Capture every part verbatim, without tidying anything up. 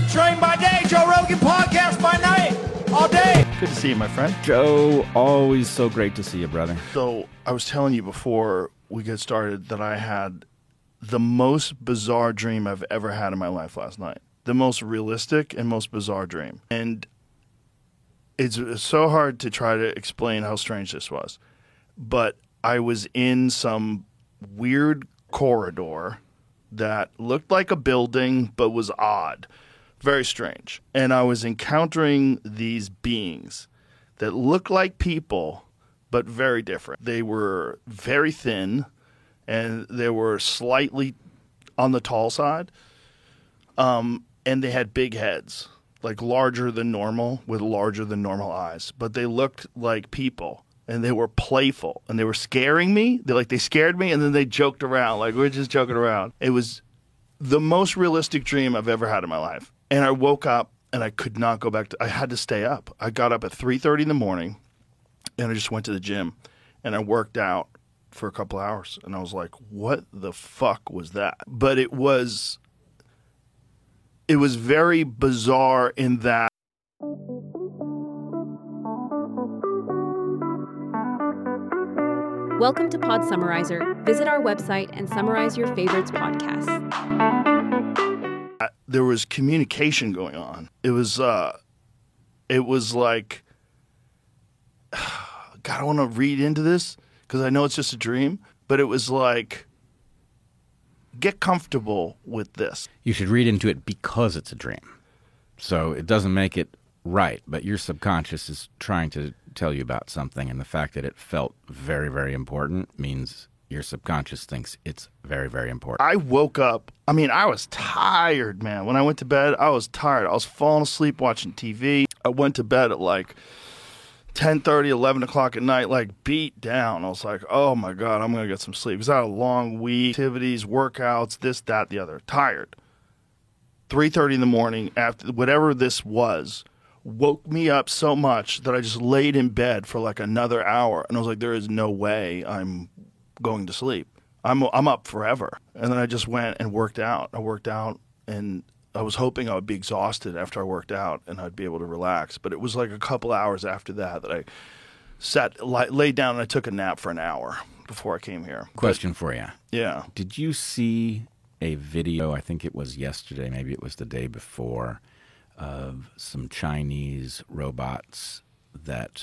Train by day, Joe Rogan podcast by night, all day. Good to see you, my friend. Joe, always so great to see you, brother. So I was telling you before we get started that I had the most bizarre dream I've ever had in my life last night. The most realistic and most bizarre dream. And it's so hard to try to explain how strange this was. But I was in some weird corridor that looked like a building but was odd. Very strange. And I was encountering these beings that looked like people but very different. They were very thin and they were slightly on the tall side. Um, and they had big heads, like larger than normal with larger than normal eyes. But they looked like people. And they were playful, and they were scaring me. They like they scared me, and then they joked around, like we were just joking around. It was the most realistic dream I've ever had in my life. And I woke up, and I could not go back to. I had to stay up. I got up at three thirty in the morning, and I just went to the gym, and I worked out for a couple hours, and I was like, "What the fuck was that?" But it was, it was very bizarre in that. Welcome to Pod Summarizer. Visit our website and summarize your favorites podcasts. There was communication going on. It was, uh, it was like, God, I want to read into this because I know it's just a dream, but it was like, get comfortable with this. You should read into it because it's a dream. So it doesn't make it right, but your subconscious is trying to tell you about something, and the fact that it felt very, very important means your subconscious thinks it's very, very important. I woke up, I mean, I was tired, man. When I went to bed, I was tired. I was falling asleep watching T V. I went to bed at like ten thirty, eleven o'clock at night, like beat down. I was like, oh my God, I'm going to get some sleep. Because I had a long week, activities, workouts, this, that, the other. Tired. three thirty in the morning, after whatever this was, woke me up so much that I just laid in bed for like another hour. And I was like, there is no way I'm going to sleep. I'm I'm up forever. And then I just went and worked out. I worked out, and I was hoping I would be exhausted after I worked out and I'd be able to relax. But it was like a couple hours after that that I sat, laid down and I took a nap for an hour before I came here. Question but, for you. Yeah. Did you see a video, I think it was yesterday, maybe it was the day before, of some Chinese robots that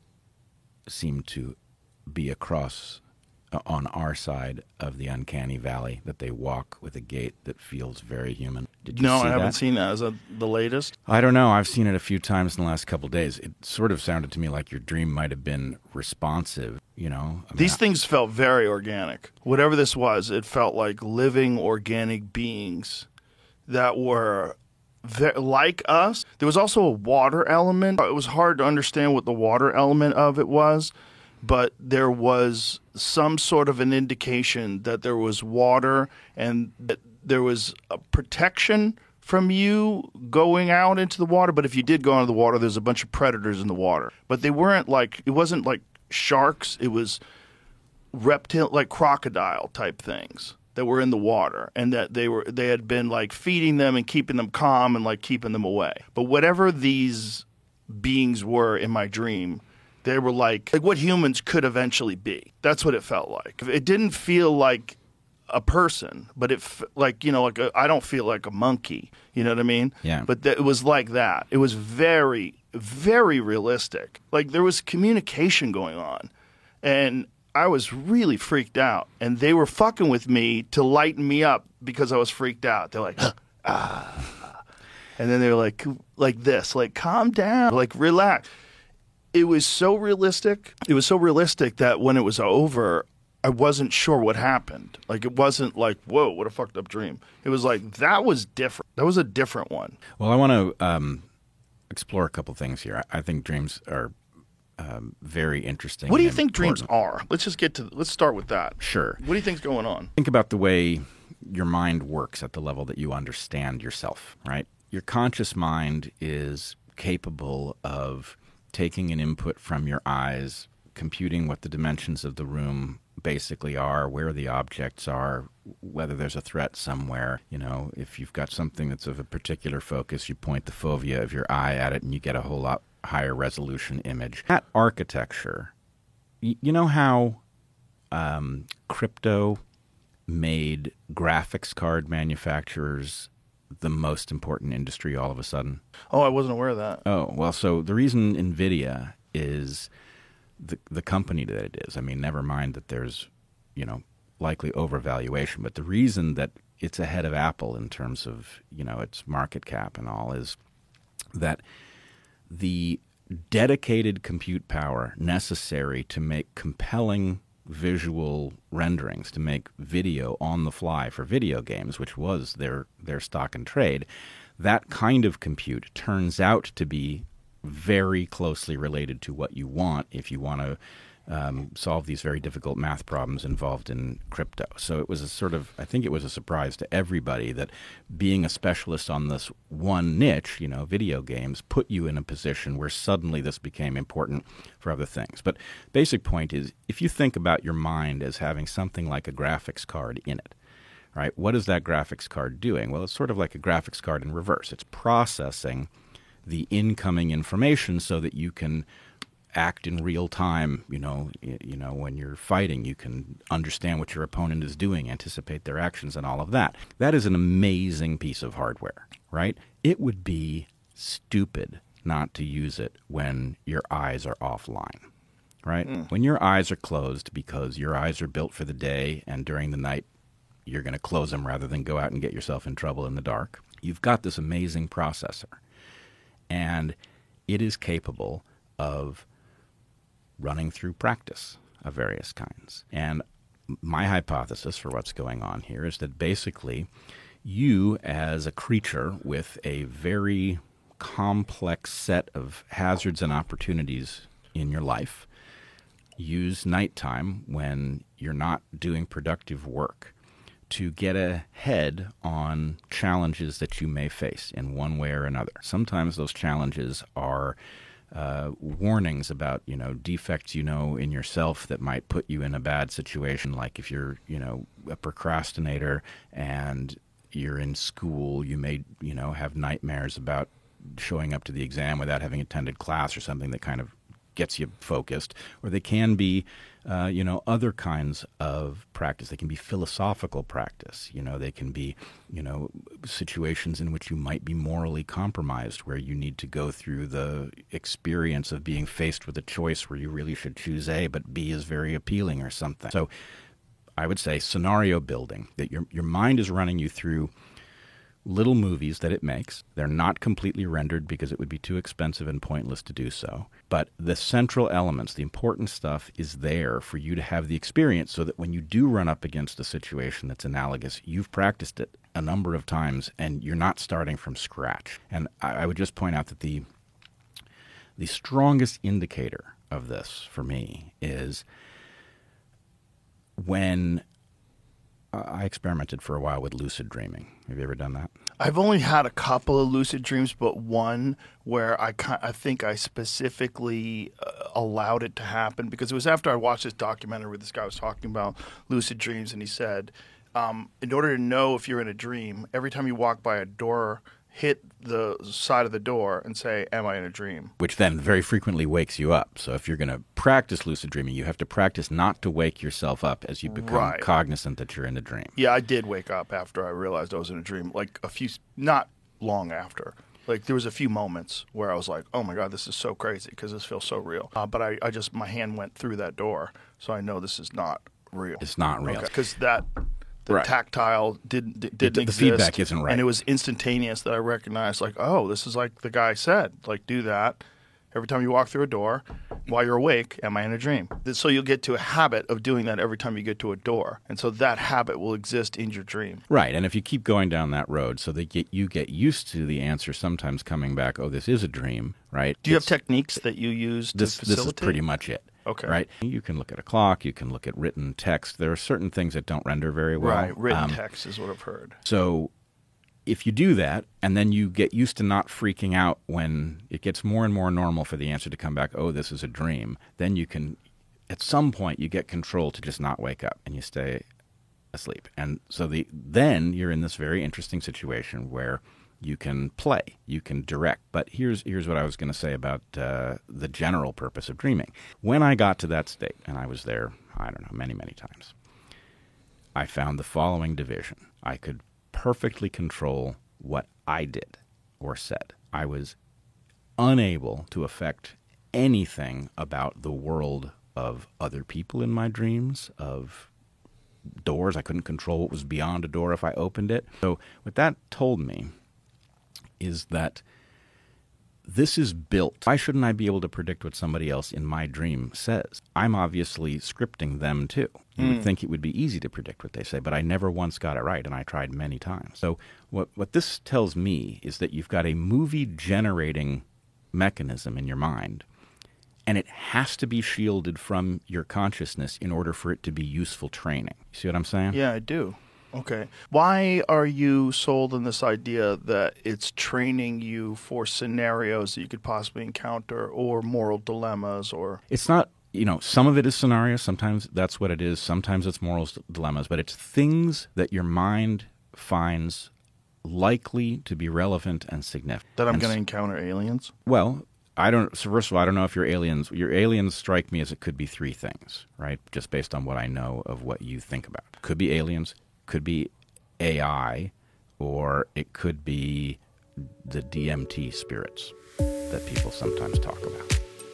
seem to be across uh, on our side of the uncanny valley, that they walk with a gait that feels very human? Did you no, see I haven't that? seen that. Is that the latest? I don't know. I've seen it a few times in the last couple of days. It sort of sounded to me like your dream might have been responsive, you know? I mean, These I, things felt very organic. Whatever this was, it felt like living organic beings that were like us. There was also a water element. It was hard to understand what the water element of it was, but there was some sort of an indication that there was water and that there was a protection from you going out into the water. But if you did go into the water, there's a bunch of predators in the water. But they weren't like, it wasn't like sharks. It was reptile, like crocodile type things that were in the water, and that they were they had been like feeding them and keeping them calm and like keeping them away. But whatever these beings were in my dream, they were like like what humans could eventually be. That's what it felt like. It didn't feel like a person, but it f- like you know like a, I don't feel like a monkey. You know what I mean? Yeah. But th- it was like that. It was very very realistic. Like there was communication going on, and I was really freaked out, and they were fucking with me to lighten me up because I was freaked out. They're like, ah, and then they were like, like this, like calm down, like relax. It was so realistic. It was so realistic that when it was over, I wasn't sure what happened. Like it wasn't like, whoa, what a fucked up dream. It was like that was different. That was a different one. Well, I want to um, explore a couple things here. I, I think dreams are Um, very interesting. What do you and think important. dreams are? Let's just get to, let's start with that. Sure. What do you think's going on? Think about the way your mind works at the level that you understand yourself, right? Your conscious mind is capable of taking an input from your eyes, computing what the dimensions of the room basically are, where the objects are, whether there's a threat somewhere. You know, if you've got something that's of a particular focus, you point the fovea of your eye at it and you get a whole lot higher resolution image. That architecture, y- you know how um, crypto made graphics card manufacturers the most important industry all of a sudden? Oh, I wasn't aware of that. Oh, well, so the reason NVIDIA is the the company that it is, I mean, never mind that there's, you know, likely overvaluation, but the reason that it's ahead of Apple in terms of, you know, its market cap and all is that the dedicated compute power necessary to make compelling visual renderings, to make video on the fly for video games, which was their their stock and trade, that kind of compute turns out to be very closely related to what you want if you want to um, solve these very difficult math problems involved in crypto. So it was a sort of, I think it was a surprise to everybody that being a specialist on this one niche, you know, video games, put you in a position where suddenly this became important for other things. But basic point is, if you think about your mind as having something like a graphics card in it, right, what is that graphics card doing? Well, it's sort of like a graphics card in reverse. It's processing the incoming information so that you can act in real time. You know, you know, when you're fighting, you can understand what your opponent is doing, anticipate their actions, and all of that. That is an amazing piece of hardware, right? It would be stupid not to use it when your eyes are offline, right? Mm. When your eyes are closed because your eyes are built for the day and during the night you're going to close them rather than go out and get yourself in trouble in the dark. You've got this amazing processor, and it is capable of running through practice of various kinds. And my hypothesis for what's going on here is that basically you, as a creature with a very complex set of hazards and opportunities in your life, use nighttime when you're not doing productive work to get ahead on challenges that you may face in one way or another. Sometimes those challenges are uh, warnings about, you know, defects you know in yourself that might put you in a bad situation. Like if you're, you know, a procrastinator and you're in school, you may, you know, have nightmares about showing up to the exam without having attended class or something that kind of gets you focused. Or they can be, uh, you know, other kinds of practice. They can be philosophical practice. You know, they can be, you know, situations in which you might be morally compromised, where you need to go through the experience of being faced with a choice where you really should choose A, but B is very appealing or something. So I would say scenario building, that your your mind is running you through little movies that it makes. They're not completely rendered because it would be too expensive and pointless to do so. But the central elements, the important stuff, is there for you to have the experience so that when you do run up against a situation that's analogous, you've practiced it a number of times and you're not starting from scratch. And I, I would just point out that the the strongest indicator of this for me is when I experimented for a while with lucid dreaming. Have you ever done that? I've only had a couple of lucid dreams, but one where I, I think I specifically uh, allowed it to happen, because it was after I watched this documentary where this guy was talking about lucid dreams, and he said, um, in order to know if you're in a dream, every time you walk by a door, hit the side of the door and say, am I in a dream? Which then very frequently wakes you up. So if you're going to practice lucid dreaming, you have to practice not to wake yourself up as you become right. cognizant that you're in a dream. Yeah, I did wake up after I realized I was in a dream, like a few, not long after. Like there was a few moments where I was like, oh my God, this is so crazy because this feels so real. Uh, but I, I just, my hand went through that door, so I know this is not real. It's not real. Because okay. that... The right. tactile didn't didn't the, the exist. The feedback isn't right. And it was instantaneous that I recognized, like, oh, this is like the guy said. Like, do that every time you walk through a door while you're awake. Am I in a dream? So you'll get to a habit of doing that every time you get to a door. And so that habit will exist in your dream. Right. And if you keep going down that road, so that get, you get used to the answer sometimes coming back, oh, this is a dream, right? Do you it's, have techniques that you use to this, facilitate? This is pretty much it. Okay. Right. You can look at a clock. You can look at written text. There are certain things that don't render very well. Right. Written um, text is what I've heard. So if you do that, and then you get used to not freaking out when it gets more and more normal for the answer to come back, oh, this is a dream, then you can at some point you get control to just not wake up and you stay asleep. And so the then you're in this very interesting situation where you can play, you can direct. But here's here's what I was going to say about uh, the general purpose of dreaming. When I got to that state, and I was there, I don't know, many, many times, I found the following division. I could perfectly control what I did or said. I was unable to affect anything about the world of other people in my dreams, of doors. I couldn't control what was beyond a door if I opened it. So what that told me is that this is built. Why shouldn't I be able to predict what somebody else in my dream says? I'm obviously scripting them too. You mm. would think it would be easy to predict what they say, but I never once got it right, and I tried many times. So what what this tells me is that you've got a movie-generating mechanism in your mind, and it has to be shielded from your consciousness in order for it to be useful training. You see what I'm saying? Yeah, I do. Okay. Why are you sold on this idea that it's training you for scenarios that you could possibly encounter or moral dilemmas or... It's not, you know, some of it is scenarios. Sometimes that's what it is. Sometimes it's moral dilemmas. But it's things that your mind finds likely to be relevant and significant. That I'm and going to encounter aliens? Well, I don't. So first of all, I don't know if your aliens. Your aliens strike me as it could be three things, right? Just based on what I know of what you think about. Could be aliens, could be A I, or it could be the D M T spirits that people sometimes talk about.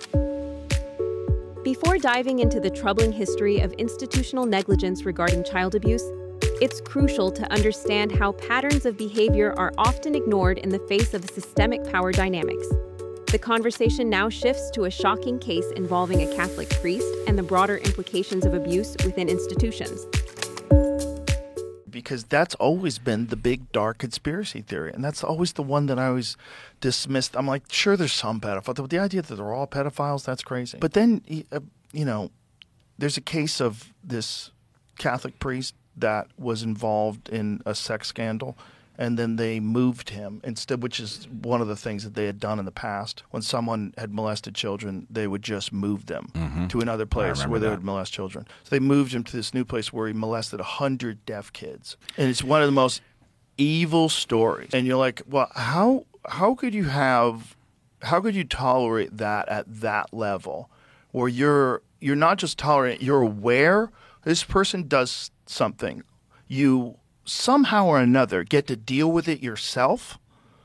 Before diving into the troubling history of institutional negligence regarding child abuse, it's crucial to understand how patterns of behavior are often ignored in the face of systemic power dynamics. The conversation now shifts to a shocking case involving a Catholic priest and the broader implications of abuse within institutions. Because that's always been the big dark conspiracy theory, and that's always the one that I always dismissed. I'm like, sure, there's some pedophiles. But the idea that they're all pedophiles, that's crazy. But then, you know, there's a case of this Catholic priest that was involved in a sex scandal, and then they moved him instead, which is one of the things that they had done in the past. When someone had molested children, they would just move them mm-hmm. to another place where they that. would molest children. So they moved him to this new place where he molested one hundred deaf kids. And it's one of the most evil stories. And you're like, well, how how could you have, how could you tolerate that at that level where you're you're not just tolerating, you're aware this person does something. You somehow or another get to deal with it yourself,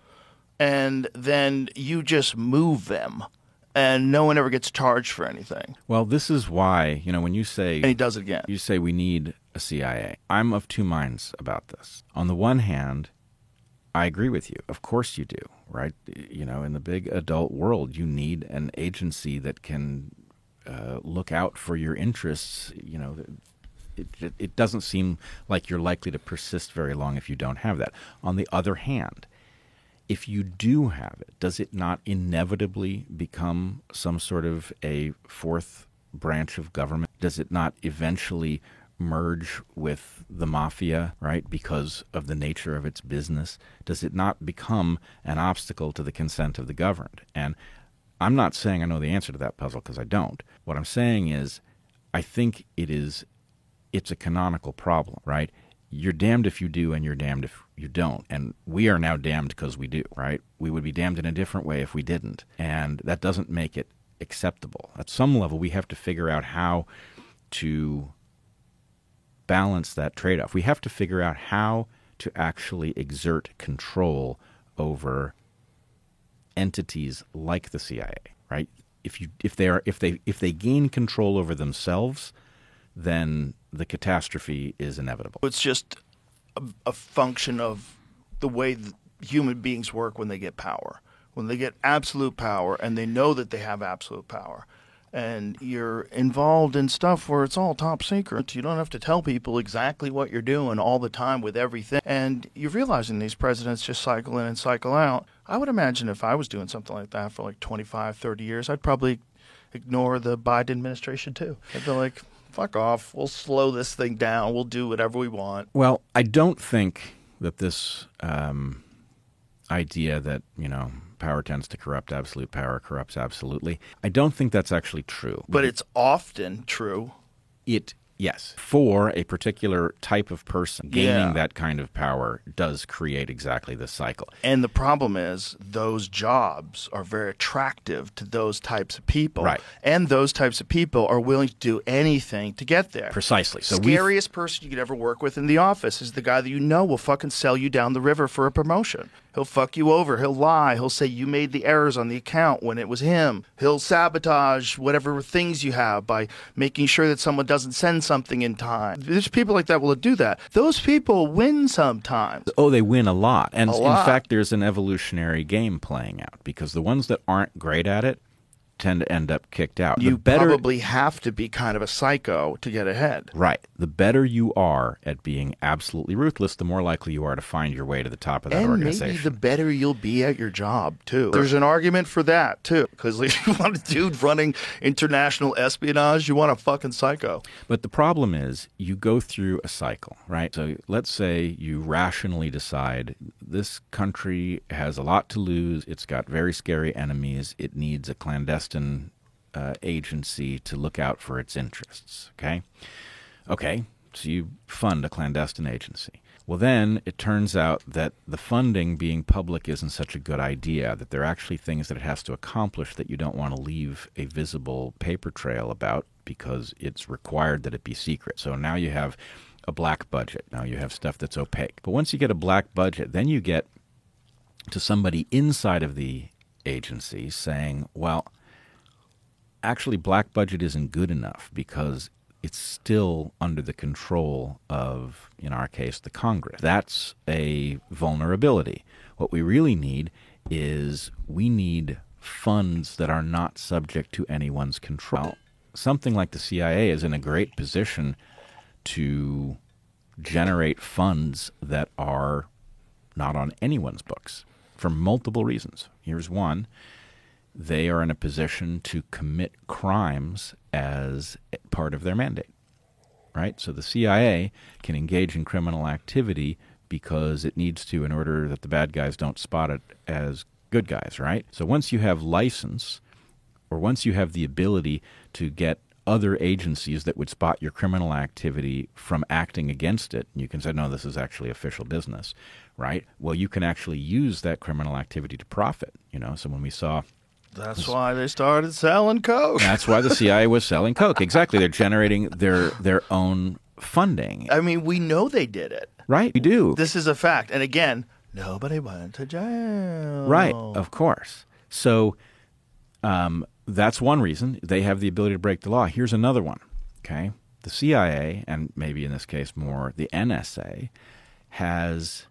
and then you just move them, and no one ever gets charged for anything. Well, this is why, you know, when you say... And he does it again. You say we need a C I A. I'm of two minds about this. On the one hand, I agree with you. Of course you do, right? You know, in the big adult world, you need an agency that can uh, look out for your interests, you know... It, it, it doesn't seem like you're likely to persist very long if you don't have that. On the other hand, if you do have it, does it not inevitably become some sort of a fourth branch of government? Does it not eventually merge with the mafia, right, because of the nature of its business? Does it not become an obstacle to the consent of the governed? And I'm not saying I know the answer to that puzzle because I don't. What I'm saying is I think it is it's a canonical problem, right? You're damned if you do and you're damned if you don't. And we are now damned because we do, right? We would be damned in a different way if we didn't. And that doesn't make it acceptable. At some level, we have to figure out how to balance that trade-off. We have to figure out how to actually exert control over entities like the C I A, right? If you if they are if they if they gain control over themselves, then the catastrophe is inevitable. It's just a, a function of the way that human beings work when they get power. When they get absolute power and they know that they have absolute power. And you're involved in stuff where it's all top secret. You don't have to tell people exactly what you're doing all the time with everything. And you're realizing these presidents just cycle in and cycle out. I would imagine if I was doing something like that for like twenty-five, thirty years, I'd probably ignore the Biden administration too. I'd be like, fuck off. We'll slow this thing down. We'll do whatever we want. Well, I don't think that this um, idea that, you know, power tends to corrupt. Absolute power corrupts absolutely. I don't think that's actually true. But it's often true. It Yes. For a particular type of person, gaining Yeah. that kind of power does create exactly this cycle. And the problem is those jobs are very attractive to those types of people. Right. And those types of people are willing to do anything to get there. Precisely. So we've- Scariest person you could ever work with in the office is the guy that you know will fucking sell you down the river for a promotion. He'll fuck you over. He'll lie. He'll say you made the errors on the account when it was him. He'll sabotage whatever things you have by making sure that someone doesn't send something in time. There's people like that will do that. Those people win sometimes. Oh, they win a lot. And A in lot. fact, there's an evolutionary game playing out because the ones that aren't great at it tend to end up kicked out. You the better, probably have to be kind of a psycho to get ahead. Right. The better you are at being absolutely ruthless, the more likely you are to find your way to the top of that And organization. maybe the better you'll be at your job, too. There's an argument for that, too. Because if you want a dude running international espionage, you want a fucking psycho. But the problem is you go through a cycle, right? So let's say you rationally decide this country has a lot to lose. It's got very scary enemies. It needs a clandestine uh, agency to look out for its interests, okay? Okay, so you fund a clandestine agency. Well, then it turns out that the funding being public isn't such a good idea, that there are actually things that it has to accomplish that you don't want to leave a visible paper trail about because it's required that it be secret. So now you have a black budget. Now you have stuff that's opaque. But once you get a black budget, then you get to somebody inside of the agency saying, well, actually black budget isn't good enough because it's still under the control of, in our case, the Congress. That's a vulnerability. What we really need is we need funds that are not subject to anyone's control. Something like the C I A is in a great position to generate funds that are not on anyone's books for multiple reasons. Here's one. They are in a position to commit crimes as part of their mandate, right? So the C I A can engage in criminal activity because it needs to in order that the bad guys don't spot it as good guys, right? So once you have license or once you have the ability to get other agencies that would spot your criminal activity from acting against it, you can say, no, this is actually official business, right? Well, you can actually use that criminal activity to profit, you know? So when we saw... That's why they started selling coke. That's why the C I A was selling coke. Exactly. They're generating their their own funding. I mean, we know they did it. Right. We do. This is a fact. And again, nobody went to jail. Right. Of course. So um, that's one reason. They have the ability to break the law. Here's another one. Okay. The C I A, and maybe in this case more the N S A, has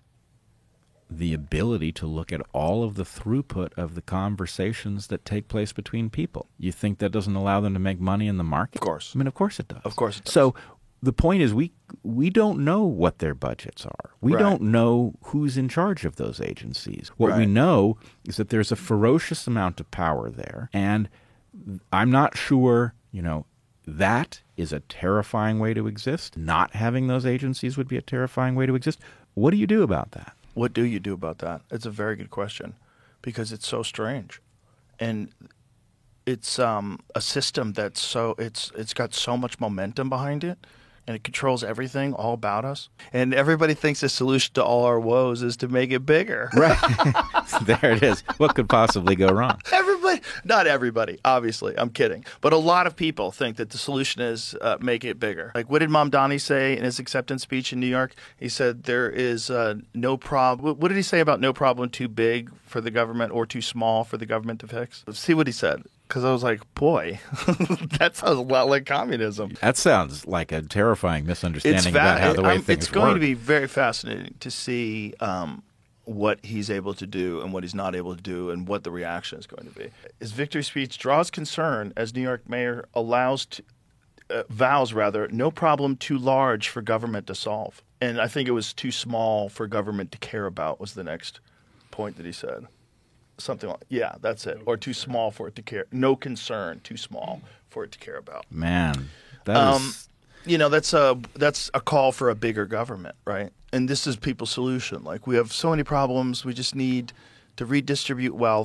the ability to look at all of the throughput of the conversations that take place between people. You think that doesn't allow them to make money in the market? Of course. I mean, of course it does. Of course it does. So the point is we we don't know what their budgets are. We Right. don't know who's in charge of those agencies. What we Right. know is that there's a ferocious amount of power there, and I'm not sure, you know, that is a terrifying way to exist. Not having those agencies would be a terrifying way to exist. What do you do about that? What do you do about that? It's a very good question because it's so strange. And it's um, a system that's so it's it's got so much momentum behind it, and it controls everything all about us. And everybody thinks the solution to all our woes is to make it bigger. Right. There it is. What could possibly go wrong? Everybody, not everybody, obviously. I'm kidding. But a lot of people think that the solution is uh, make it bigger. Like, what did Mamdani say in his acceptance speech in New York? He said there is uh, no problem. What did he say about no problem too big for the government or too small for the government to fix? Let's see what he said. Because I was like, boy, that sounds a lot like communism. That sounds like a terrifying misunderstanding It's, about fa- how the way I'm- things it's going work. to be very fascinating to see um, what he's able to do and what he's not able to do and what the reaction is going to be. His victory speech draws concern as New York mayor allows to, uh, vows rather no problem too large for government to solve. And I think it was too small for government to care about was the next point that he said. Something like, yeah, that's it. Or too small for it to care. No concern, too small for it to care about. Man, that Um, is... You know, that's a that's a call for a bigger government, right? And this is people's solution. Like, we have so many problems. We just need to redistribute wealth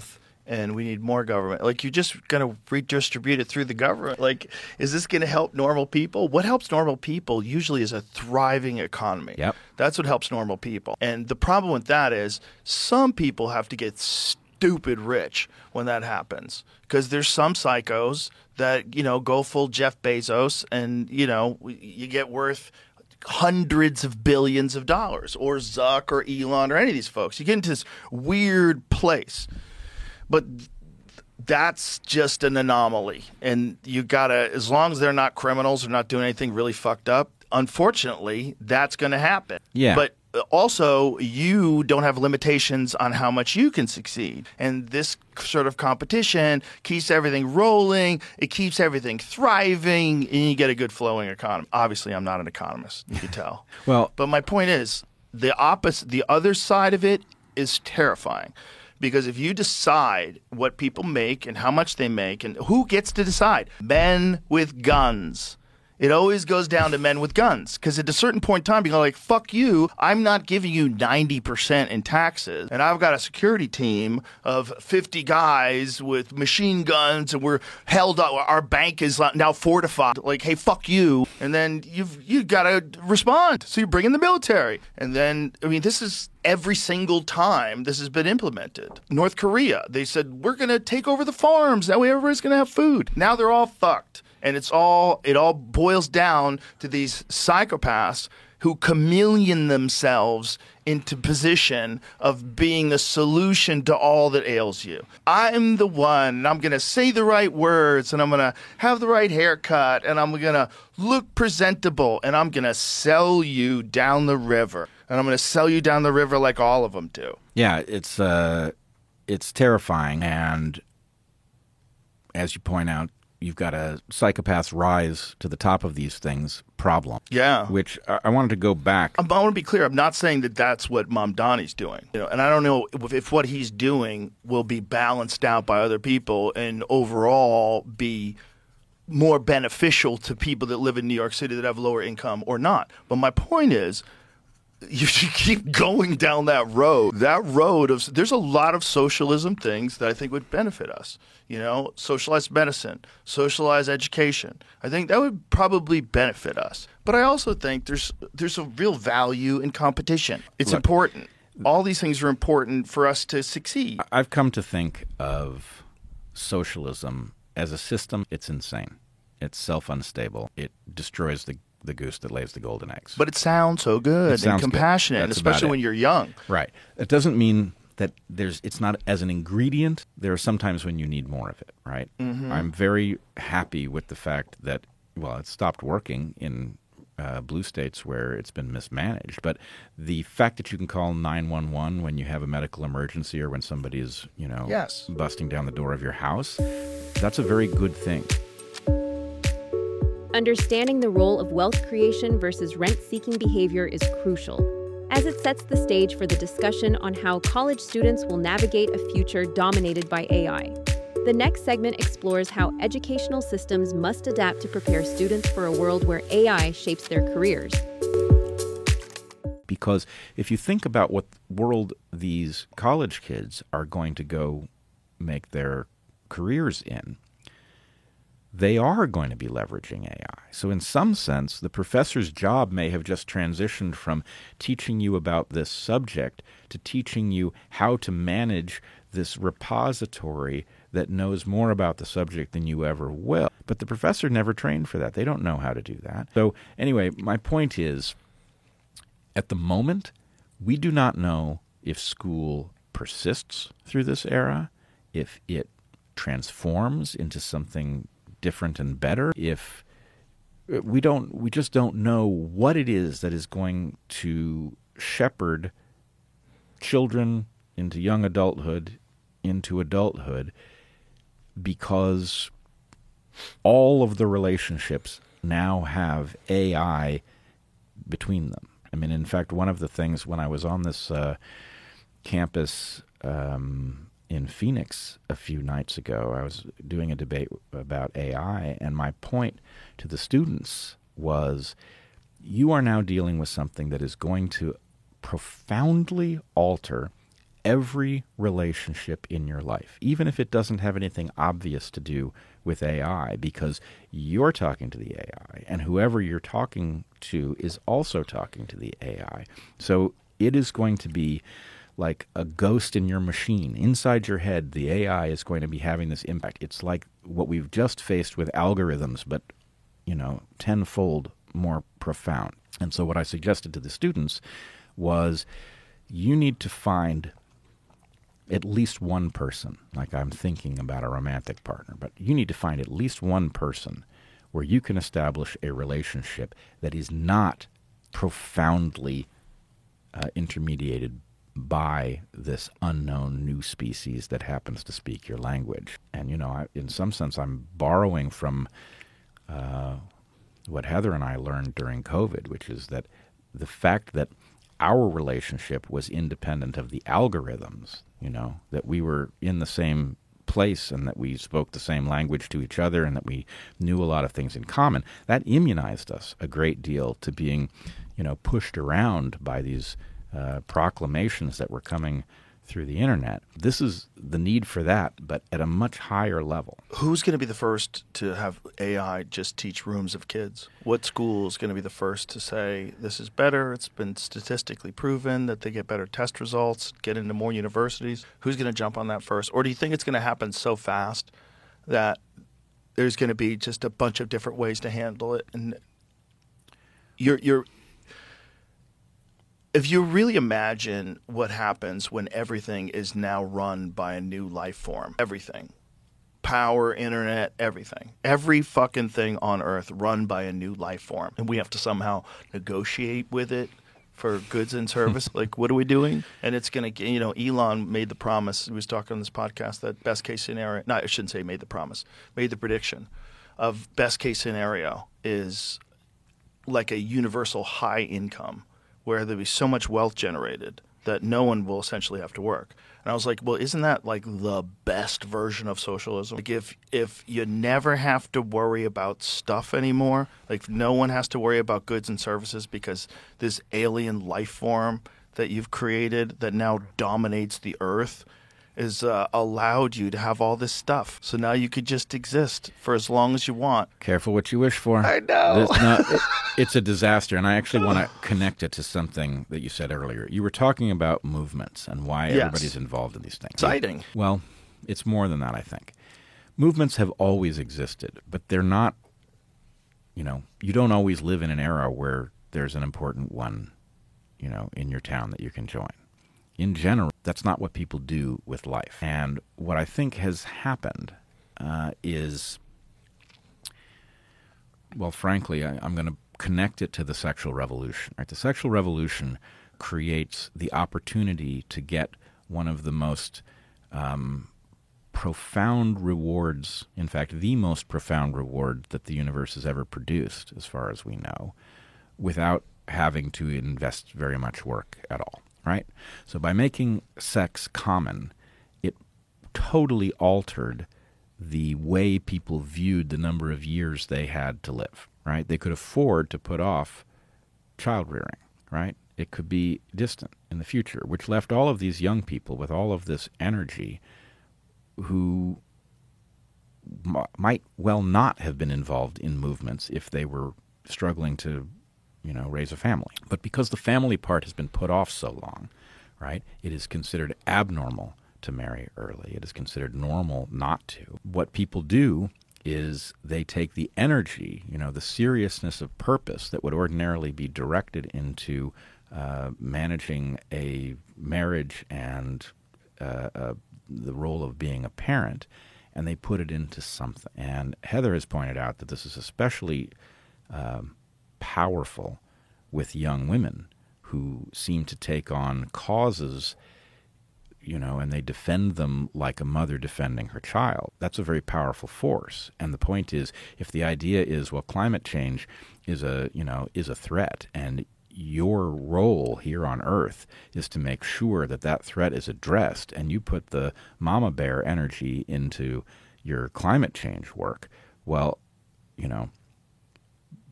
and we need more government. Like, you're just going to redistribute it through the government. Like, is this going to help normal people? What helps normal people usually is a thriving economy. Yep. That's what helps normal people. And the problem with that is some people have to get stupid rich when that happens, because there's some psychos that, you know, go full Jeff Bezos and, you know, you get worth hundreds of billions of dollars, or Zuck or Elon or any of these folks. You get into this weird place. But that's just an anomaly. And you got to, as long as they're not criminals or not doing anything really fucked up, unfortunately, that's going to happen. Yeah. But also, you don't have limitations on how much you can succeed. And this sort of competition keeps everything rolling. It keeps everything thriving, and you get a good flowing economy. Obviously, I'm not an economist, you can tell. Well, but my point is, the opposite, the other side of it is terrifying. Because if you decide what people make and how much they make, and who gets to decide? Men with guns. It always goes down to men with guns, because at a certain point in time, you go like, fuck you, I'm not giving you ninety percent in taxes, and I've got a security team of fifty guys with machine guns, and we're held up, our bank is now fortified. Like, hey, fuck you. And then you've you got to respond. So you bring in the military. And then, I mean, this is every single time this has been implemented. North Korea, they said, we're going to take over the farms. That way everybody's going to have food. Now they're all fucked. And it's all it all boils down to these psychopaths who chameleon themselves into position of being a solution to all that ails you. I'm the one, and I'm going to say the right words, and I'm going to have the right haircut, and I'm going to look presentable, and I'm going to sell you down the river. And I'm going to sell you down the river like all of them do. Yeah, it's uh, it's terrifying. And as you point out, you've got a psychopath's rise to the top of these things problem. Yeah. Which I, I wanted to go back. I want to be clear. I'm not saying that that's what Mamdani's doing. You know, and I don't know if, if what he's doing will be balanced out by other people and overall be more beneficial to people that live in New York City that have lower income or not. But my point is, you should keep going down that road. That road of there's a lot of socialism things that I think would benefit us. You know, socialized medicine, socialized education. I think that would probably benefit us. But I also think there's there's a real value in competition. It's Look, important. All these things are important for us to succeed. I've come to think of socialism as a system. It's insane. It's self-unstable. It destroys the the goose that lays the golden eggs. But it sounds so good It sounds and compassionate, good. and That's especially about when it. you're young. Right. It doesn't mean that there's it's not as an ingredient. There are some times when you need more of it, right? Mm-hmm. I'm very happy with the fact that, well, it stopped working in uh, blue states where it's been mismanaged. But the fact that you can call nine one one when you have a medical emergency or when somebody is, you know, Yes. busting down the door of your house, that's a very good thing. Understanding the role of wealth creation versus rent-seeking behavior is crucial, as it sets the stage for the discussion on how college students will navigate a future dominated by A I. The next segment explores how educational systems must adapt to prepare students for a world where A I shapes their careers. Because if you think about what world these college kids are going to go make their careers in, they are going to be leveraging A I. So in some sense, the professor's job may have just transitioned from teaching you about this subject to teaching you how to manage this repository that knows more about the subject than you ever will. But the professor never trained for that. They don't know how to do that. So anyway, my point is, at the moment, we do not know if school persists through this era, if it transforms into something different and better, if we don't we just don't know what it is that is going to shepherd children into young adulthood, into adulthood, because all of the relationships now have A I between them. I mean, in fact, one of the things when I was on this uh, campus um, in Phoenix a few nights ago, I was doing a debate about A I, and my point to the students was, you are now dealing with something that is going to profoundly alter every relationship in your life, even if it doesn't have anything obvious to do with A I, because you're talking to the A I, and whoever you're talking to is also talking to the A I. So it is going to be like a ghost in your machine. Inside your head, the A I is going to be having this impact. It's like what we've just faced with algorithms, but, you know, tenfold more profound. And so what I suggested to the students was you need to find at least one person, like I'm thinking about a romantic partner, but you need to find at least one person where you can establish a relationship that is not profoundly uh, intermediated by this unknown new species that happens to speak your language. And, you know, I, in some sense, I'm borrowing from uh, what Heather and I learned during COVID, which is that the fact that our relationship was independent of the algorithms, you know, that we were in the same place and that we spoke the same language to each other and that we knew a lot of things in common, that immunized us a great deal to being, you know, pushed around by these uh, proclamations that were coming through the internet. This is the need for that, but at a much higher level. Who's going to be the first to have A I just teach rooms of kids? What school is going to be the first to say, this is better, it's been statistically proven that they get better test results, get into more universities? Who's going to jump on that first? Or do you think it's going to happen so fast that there's going to be just a bunch of different ways to handle it? And you're you're if you really imagine what happens when everything is now run by a new life form, everything, power, internet, everything, every fucking thing on Earth run by a new life form, and we have to somehow negotiate with it for goods and service. Like, what are we doing? And it's going to, you know, Elon made the promise, he was talking on this podcast, that best case scenario, no, I shouldn't say made the promise, made the prediction of best case scenario is like a universal high income, where there'll be so much wealth generated that no one will essentially have to work. And I was like, well, isn't that like the best version of socialism? Like if if you never have to worry about stuff anymore, like no one has to worry about goods and services because this alien life form that you've created that now dominates the earth is uh, allowed you to have all this stuff. So now you could just exist for as long as you want. Careful what you wish for. I know. This, no, it, it's a disaster, and I actually want to connect it to something that you said earlier. You were talking about movements and why Yes. everybody's involved in these things. Exciting. Well, it's more than that, I think. Movements have always existed, but they're not, you know, you don't always live in an era where there's an important one, you know, in your town that you can join. In general, that's not what people do with life. And what I think has happened uh, is, well, frankly, I, I'm going to connect it to the sexual revolution. Right? The sexual revolution creates the opportunity to get one of the most um, profound rewards, in fact, the most profound reward that the universe has ever produced, as far as we know, without having to invest very much work at all. Right? So by making sex common, it totally altered the way people viewed the number of years they had to live. Right? They could afford to put off child rearing. Right? It could be distant in the future, which left all of these young people with all of this energy who m- might well not have been involved in movements if they were struggling to, you know, raise a family. But because the family part has been put off so long, right, it is considered abnormal to marry early. It is considered normal not to. What people do is they take the energy, you know, the seriousness of purpose that would ordinarily be directed into uh, managing a marriage and uh, uh, the role of being a parent, and they put it into something. And Heather has pointed out that this is especially um, powerful with young women who seem to take on causes, you know, and they defend them like a mother defending her child. That's a very powerful force. And the point is, if the idea is, well, climate change is a, you know, is a threat, and your role here on Earth is to make sure that that threat is addressed, and you put the mama bear energy into your climate change work, well, you know,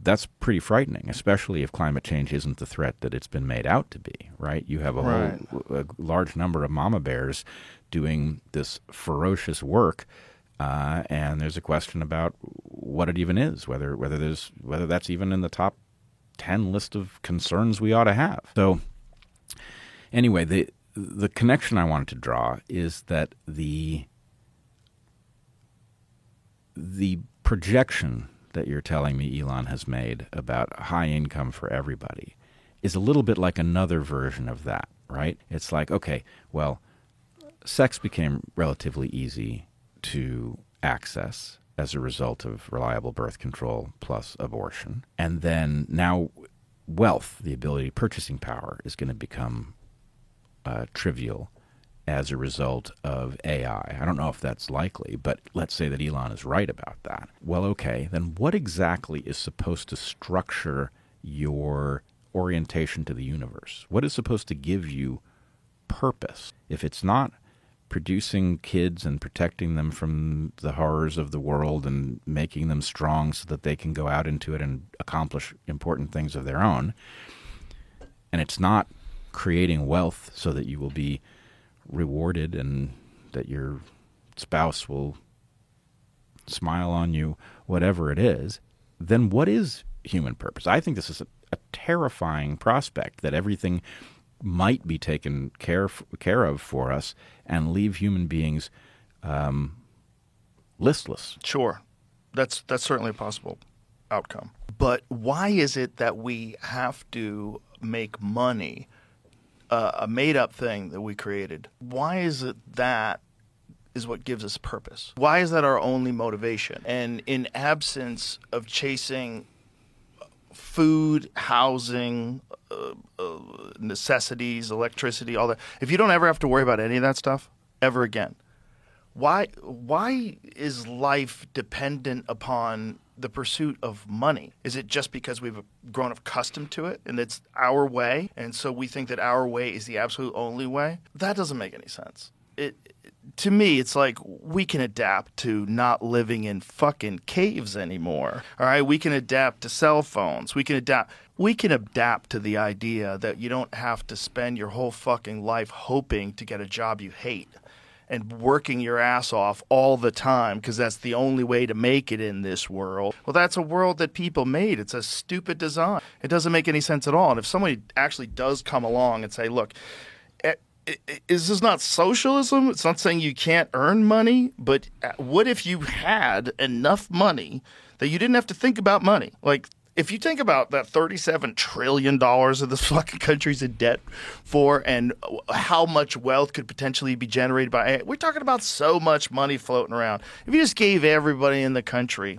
that's pretty frightening, especially if climate change isn't the threat that it's been made out to be, right? You have a Right. whole a large number of mama bears doing this ferocious work, uh, and there's a question about what it even is, whether whether there's whether that's even in the top ten list of concerns we ought to have. So anyway, the the connection I wanted to draw is that the the projection that you're telling me Elon has made about high income for everybody is a little bit like another version of that, right? It's like, okay, well, sex became relatively easy to access as a result of reliable birth control plus abortion. And then now wealth, the ability, purchasing power, is going to become uh, trivial as a result of A I. I don't know if that's likely, but let's say that Elon is right about that. Well, okay, then what exactly is supposed to structure your orientation to the universe? What is supposed to give you purpose? If it's not producing kids and protecting them from the horrors of the world and making them strong so that they can go out into it and accomplish important things of their own, and it's not creating wealth so that you will be rewarded and that your spouse will smile on you, whatever it is, then what is human purpose? I think this is a, a terrifying prospect, that everything might be taken care care of for us and leave human beings um, listless. Sure. That's that's certainly a possible outcome. But why is it that we have to make money uh, a made-up thing that we created? Why is it that is what gives us purpose? Why is that our only motivation? And in absence of chasing food, housing, uh, uh, necessities, electricity, all that, if you don't ever have to worry about any of that stuff ever again, why why is life dependent upon the pursuit of money? Is it just because we've grown accustomed to it and it's our way, and so we think that our way is the absolute only way? That doesn't make any sense. It to me, it's like we can adapt to not living in fucking caves anymore. All right, we can adapt to cell phones. We can adapt. We can adapt to the idea that you don't have to spend your whole fucking life hoping to get a job you hate and working your ass off all the time because that's the only way to make it in this world. Well, that's a world that people made. It's a stupid design. It doesn't make any sense at all. And if somebody actually does come along and say, look, is this not socialism? It's not saying you can't earn money, but what if you had enough money that you didn't have to think about money? Like, if you think about that thirty-seven trillion dollars of this fucking country's in debt for, and how much wealth could potentially be generated by, we're talking about so much money floating around. If you just gave everybody in the country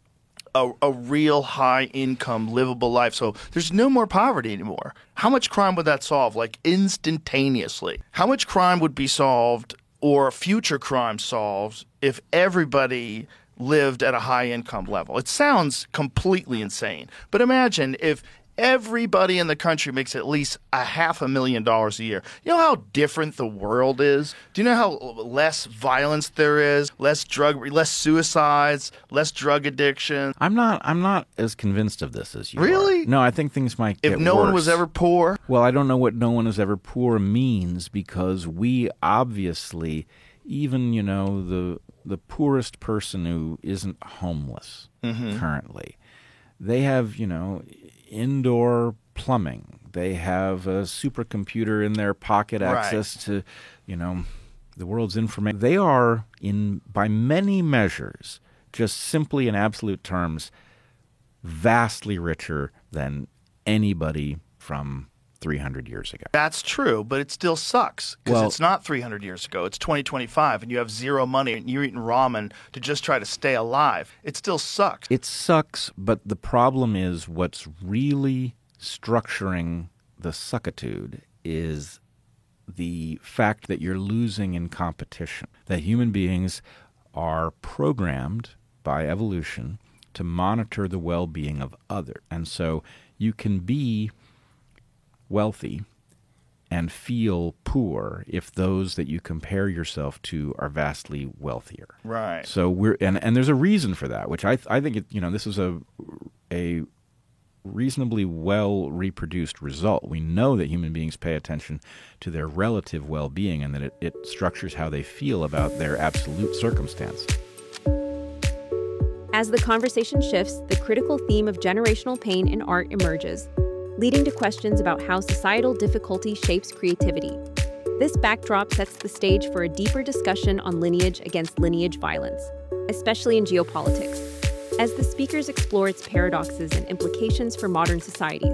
A, a real high-income, livable life, so there's no more poverty anymore, how much crime would that solve, like, instantaneously? How much crime would be solved, or future crime solved, if everybody lived at a high-income level? It sounds completely insane, but imagine if everybody in the country makes at least a half a million dollars a year. You know how different the world is? Do you know how less violence there is, less drug, less suicides, less drug addiction? I'm not. I'm not as convinced of this as you Really? are. No, I think things might get If no one worse. was ever poor? Well, I don't know what no one is ever poor means, because we obviously, even, you know, the the poorest person who isn't homeless Mm-hmm. currently, they have, you know, indoor plumbing. They have a supercomputer in their pocket, Right. access to, you know, the world's information. They are, in by many measures, just simply in absolute terms, vastly richer than anybody from three hundred years ago. That's true, but it still sucks because Well- it's not three hundred years ago. It's twenty twenty-five, and you have zero money, and you're eating ramen to just try to stay alive. It still sucks. It sucks, but the problem is what's really structuring the suckitude is the fact that you're losing in competition, that human beings are programmed by evolution to monitor the well-being of others. And so you can be wealthy and feel poor if those that you compare yourself to are vastly wealthier. Right. So we're and, and there's a reason for that, which I I think it, you know, this is a a reasonably well reproduced result. We know that human beings pay attention to their relative well-being and that it, it structures how they feel about their absolute circumstance. As the conversation shifts, the critical theme of generational pain in art emerges, leading to questions about how societal difficulty shapes creativity. This backdrop sets the stage for a deeper discussion on lineage against lineage violence, especially in geopolitics, as the speakers explore its paradoxes and implications for modern societies.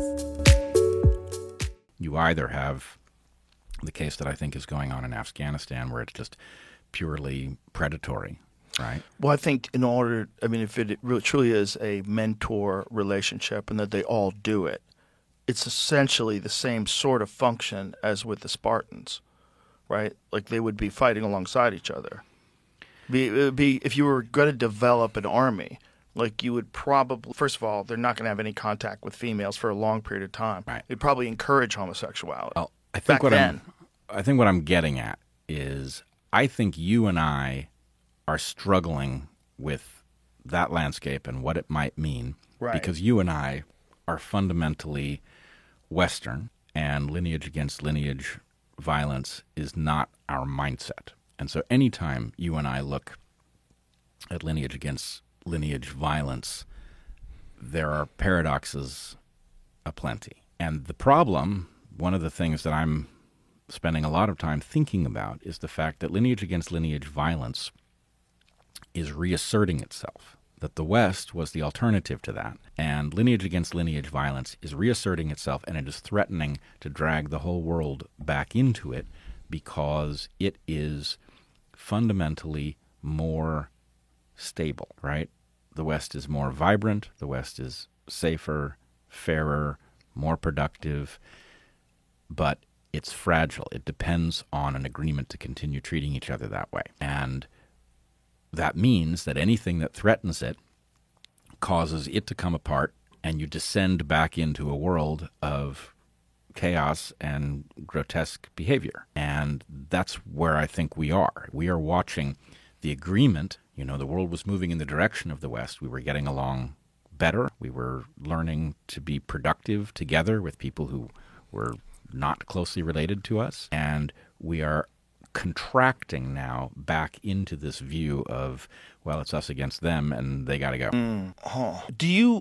You either have the case that I think is going on in Afghanistan, where it's just purely predatory, right? Well, I think in order, I mean, if it really, truly is a mentor relationship and that they all do it, it's essentially the same sort of function as with the Spartans, right? Like they would be fighting alongside each other. Be, it would be if you were going to develop an army, like you would probably, first of all, they're not going to have any contact with females for a long period of time. Right. They'd probably encourage homosexuality. Well, I think back what then. I'm, I think what I'm getting at is I think you and I are struggling with that landscape and what it might mean, Right. because you and I are fundamentally Western, and lineage against lineage violence is not our mindset. And so anytime you and I look at lineage against lineage violence, there are paradoxes aplenty. And the problem, one of the things that I'm spending a lot of time thinking about, is the fact that lineage against lineage violence is reasserting itself, that the West was the alternative to that. And lineage against lineage violence is reasserting itself, and it is threatening to drag the whole world back into it because it is fundamentally more stable, right? The West is more vibrant, the West is safer, fairer, more productive, but it's fragile. It depends on an agreement to continue treating each other that way. And that means that anything that threatens it causes it to come apart, and you descend back into a world of chaos and grotesque behavior. And that's where I think we are. We are watching the agreement. You know, the world was moving in the direction of the West. We were getting along better. We were learning to be productive together with people who were not closely related to us. And we are contracting now back into this view of, well, it's us against them and they got to go. Mm. Oh. Do you